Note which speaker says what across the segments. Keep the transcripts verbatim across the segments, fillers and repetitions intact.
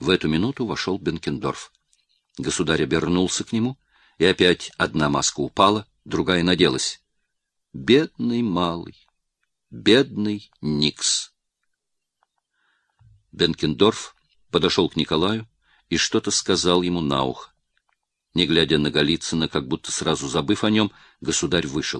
Speaker 1: В эту минуту вошел Бенкендорф. Государь обернулся к нему, и опять одна маска упала, другая наделась. Бедный малый, бедный Никс. Бенкендорф подошел к Николаю и что-то сказал ему на ухо. Не глядя на Голицына, как будто сразу забыв о нем, государь вышел.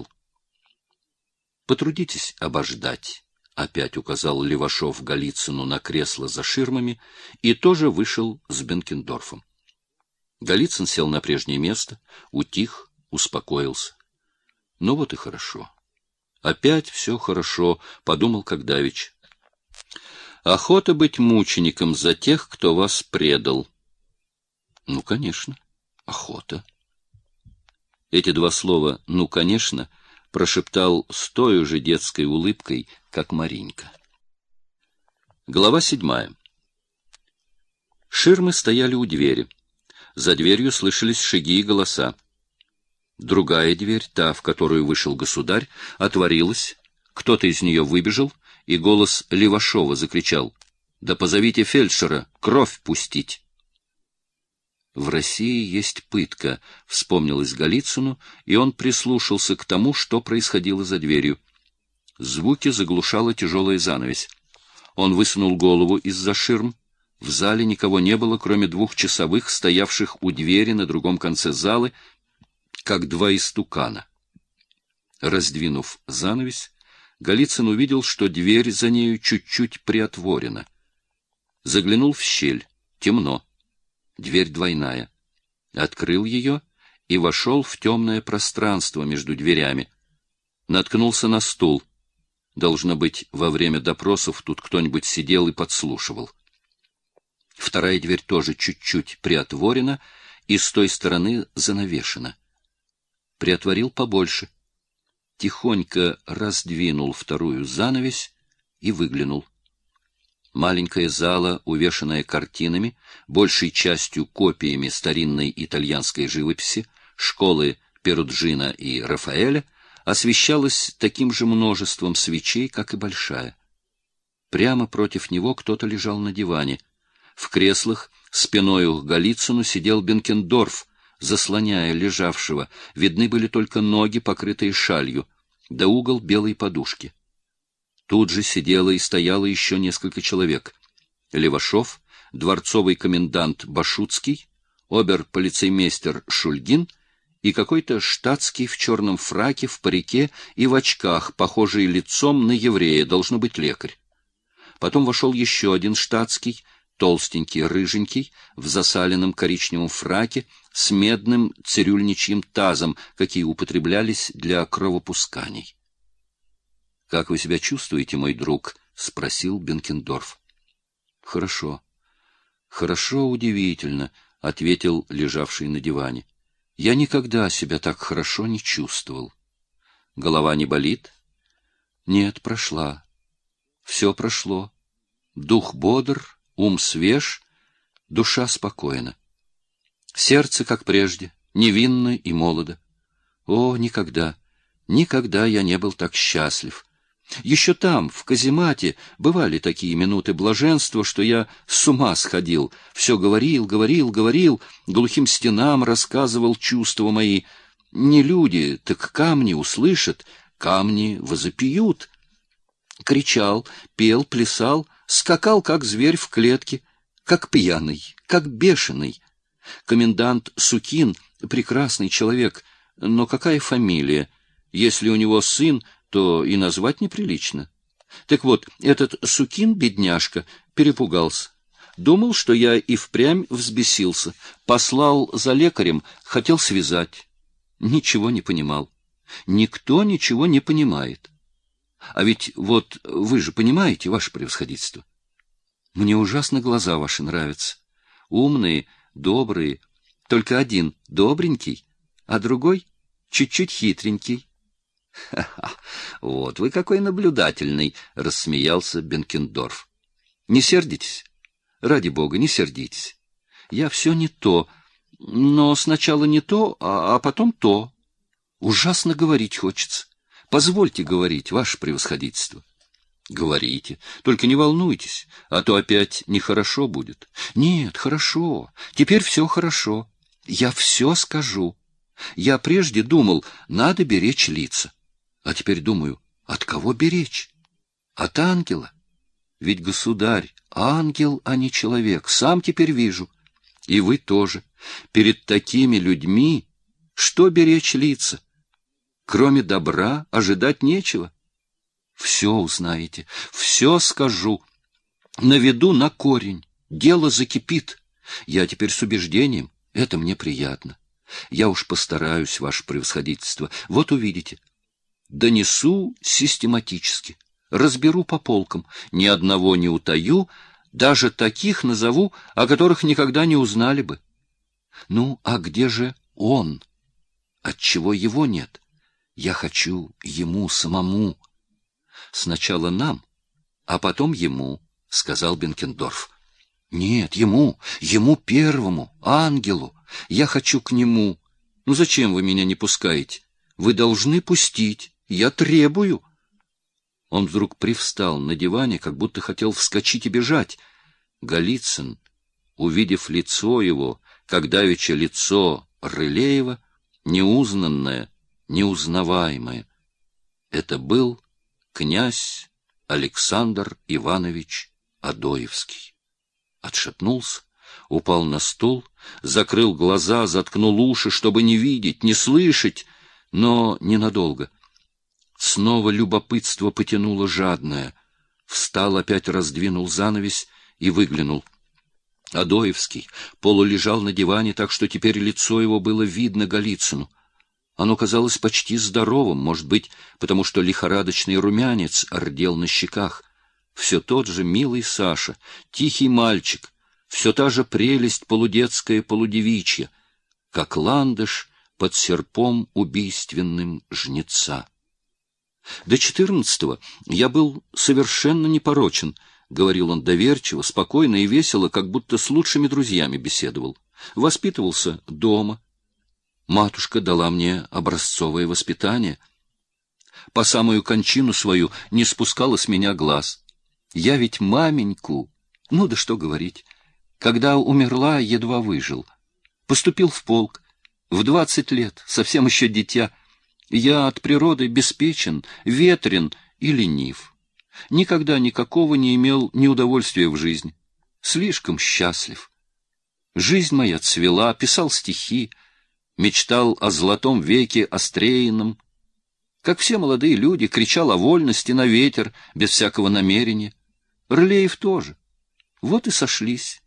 Speaker 1: «Потрудитесь обождать», — опять указал Левашов Голицыну на кресло за ширмами, и тоже вышел с Бенкендорфом. Голицын сел на прежнее место, утих, успокоился. «Ну вот и хорошо. Опять все хорошо», — подумал Когдавич. «Охота быть мучеником за тех, кто вас предал». «Ну, конечно, охота». Эти два слова «ну, конечно» прошептал с той же детской улыбкой, как Маринька. Глава седьмая. Ширмы стояли у двери. За дверью слышались шаги и голоса. Другая дверь, та, в которую вышел государь, отворилась, кто-то из нее выбежал, и голос Левашова закричал: «Да позовите фельдшера, кровь пустить!» «В России есть пытка», — вспомнилось Голицыну, и он прислушался к тому, что происходило за дверью. Звуки заглушала тяжелая занавесь. Он высунул голову из-за ширм. В зале никого не было, кроме двух часовых, стоявших у двери на другом конце залы, как два истукана. Раздвинув занавесь, Голицын увидел, что дверь за нею чуть-чуть приотворена. Заглянул в щель. Темно. Дверь двойная. Открыл ее и вошел в темное пространство между дверями. Наткнулся на стул. Должно быть, во время допросов тут кто-нибудь сидел и подслушивал. Вторая дверь тоже чуть-чуть приотворена и с той стороны занавешена. Приотворил побольше. Тихонько раздвинул вторую занавесь и выглянул. Маленькая зала, увешанная картинами, большей частью копиями старинной итальянской живописи, школы Перуджино и Рафаэля, освещалась таким же множеством свечей, как и большая. Прямо против него кто-то лежал на диване. В креслах спиною к Голицыну сидел Бенкендорф, заслоняя лежавшего. Видны были только ноги, покрытые шалью, да угол белой подушки. Тут же сидело и стояло еще несколько человек. Левашов, дворцовый комендант Башутский, обер-полицеймейстер Шульгин и какой-то штатский в черном фраке, в парике и в очках, похожий лицом на еврея, должно быть лекарь. Потом вошел еще один штатский, толстенький, рыженький, в засаленном коричневом фраке, с медным цирюльничьим тазом, какие употреблялись для кровопусканий. — Как вы себя чувствуете, мой друг? — спросил Бенкендорф. — Хорошо. — Хорошо, удивительно, — ответил лежавший на диване. — Я никогда себя так хорошо не чувствовал. — Голова не болит? — Нет, прошла. Все прошло. Дух бодр, ум свеж, душа спокойна. Сердце, как прежде, невинно и молодо. О, никогда, никогда я не был так счастлив. Еще там, в каземате, бывали такие минуты блаженства, что я с ума сходил. Все говорил, говорил, говорил, глухим стенам рассказывал чувства мои. Не люди, так камни услышат, камни возопьют. Кричал, пел, плясал, скакал, как зверь в клетке, как пьяный, как бешеный. Комендант Сукин — прекрасный человек, но какая фамилия? Если у него сын, то и назвать неприлично. Так вот, этот Сукин, бедняжка, перепугался. Думал, что я и впрямь взбесился. Послал за лекарем, хотел связать. Ничего не понимал. Никто ничего не понимает. А ведь вот вы же понимаете, ваше превосходительство. Мне ужасно глаза ваши нравятся. Умные, добрые. Только один добренький, а другой чуть-чуть хитренький. — Ха-ха! Вот вы какой наблюдательный! — рассмеялся Бенкендорф. — Не сердитесь? Ради бога, не сердитесь. Я все не то, но сначала не то, а, а потом то. Ужасно говорить хочется. Позвольте говорить, ваше превосходительство. Говорите, только не волнуйтесь, а то опять нехорошо будет. Нет, хорошо, теперь все хорошо. Я все скажу. Я прежде думал, надо беречь лица. А теперь думаю, от кого беречь? От ангела. Ведь государь — ангел, а не человек. Сам теперь вижу. И вы тоже. Перед такими людьми что беречь лица? Кроме добра ожидать нечего. Все узнаете, все скажу. Наведу на корень. Дело закипит. Я теперь с убеждением. Это мне приятно. Я уж постараюсь, ваше превосходительство. Вот увидите. Донесу систематически. Разберу по полкам. Ни одного не утаю. Даже таких назову, о которых никогда не узнали бы. Ну, а где же он? Отчего его нет? Я хочу ему самому. Сначала нам, а потом ему, — сказал Бенкендорф. Нет, ему, ему первому, ангелу. Я хочу к нему. Ну зачем вы меня не пускаете? Вы должны пустить. Я требую. Он вдруг привстал на диване, как будто хотел вскочить и бежать. Голицын, увидев лицо его, как давеча лицо Рылеева, неузнанное, неузнаваемое, это был князь Александр Иванович Адоевский. Отшатнулся, упал на стул, закрыл глаза, заткнул уши, чтобы не видеть, не слышать, но ненадолго. Снова любопытство потянуло жадное. Встал, опять раздвинул занавесь и выглянул. Адоевский полулежал на диване, так что теперь лицо его было видно Голицыну. Оно казалось почти здоровым, может быть, потому что лихорадочный румянец ордел на щеках. Все тот же милый Саша, тихий мальчик, все та же прелесть полудетская, полудевичья, как ландыш под серпом убийственным жнеца. До четырнадцатого я был совершенно непорочен, — говорил он доверчиво, спокойно и весело, как будто с лучшими друзьями беседовал. Воспитывался дома. Матушка дала мне образцовое воспитание. По самую кончину свою не спускала с меня глаз. Я ведь маменьку, ну да что говорить, когда умерла, едва выжил. Поступил в полк. В двадцать лет, совсем еще дитя. Я от природы беспечен, ветрен и ленив. Никогда никакого не имел неудовольствия в жизни. Слишком счастлив. Жизнь моя цвела, писал стихи, мечтал о золотом веке Острейном. Как все молодые люди, кричал о вольности на ветер, без всякого намерения. Рылеев тоже. Вот и сошлись.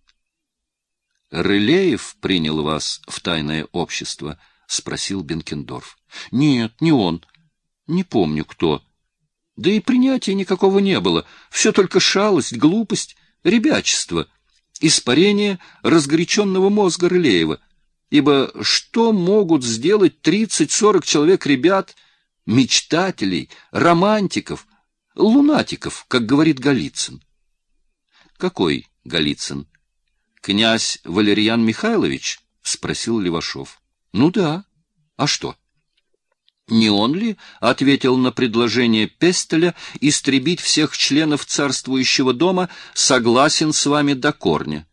Speaker 1: Рылеев принял вас в тайное общество? — спросил Бенкендорф. — Нет, не он. Не помню, кто. Да и принятия никакого не было. Все только шалость, глупость, ребячество, испарение разгоряченного мозга Рылеева. Ибо что могут сделать тридцать-сорок человек ребят, мечтателей, романтиков, лунатиков, как говорит Голицын? — Какой Голицын? — Князь Валерьян Михайлович? — спросил Левашов. — Ну да. А что? — Не он ли ответил на предложение Пестеля истребить всех членов царствующего дома, согласен с вами до корня?